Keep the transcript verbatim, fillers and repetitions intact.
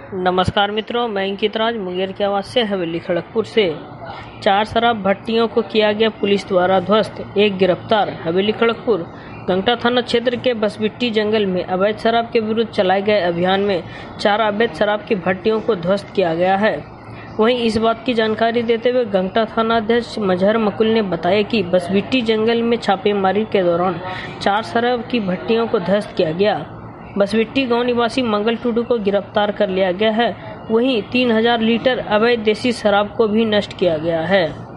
नमस्कार मित्रों, मैं अंकित राज मुंगेर की आवाज से हवेली खड़गपुर से। चार शराब भट्टियों को किया गया पुलिस द्वारा ध्वस्त, एक गिरफ्तार। हवेली खड़गपुर गंगटा थाना क्षेत्र के बसबिट्टी जंगल में अवैध शराब के विरुद्ध चलाए गए अभियान में चार अवैध शराब की भट्टियों को ध्वस्त किया गया है। वहीं इस बात की जानकारी देते हुए गंगटा थानाध्यक्ष मजहर मकुल ने बताया कि बसबिट्टी जंगल में छापेमारी के दौरान चार शराब की भट्टियों को ध्वस्त किया गया। बसबिट्टी गांव निवासी मंगल टुडू को गिरफ्तार कर लिया गया है। वहीं तीन हजार लीटर अवैध देसी शराब को भी नष्ट किया गया है।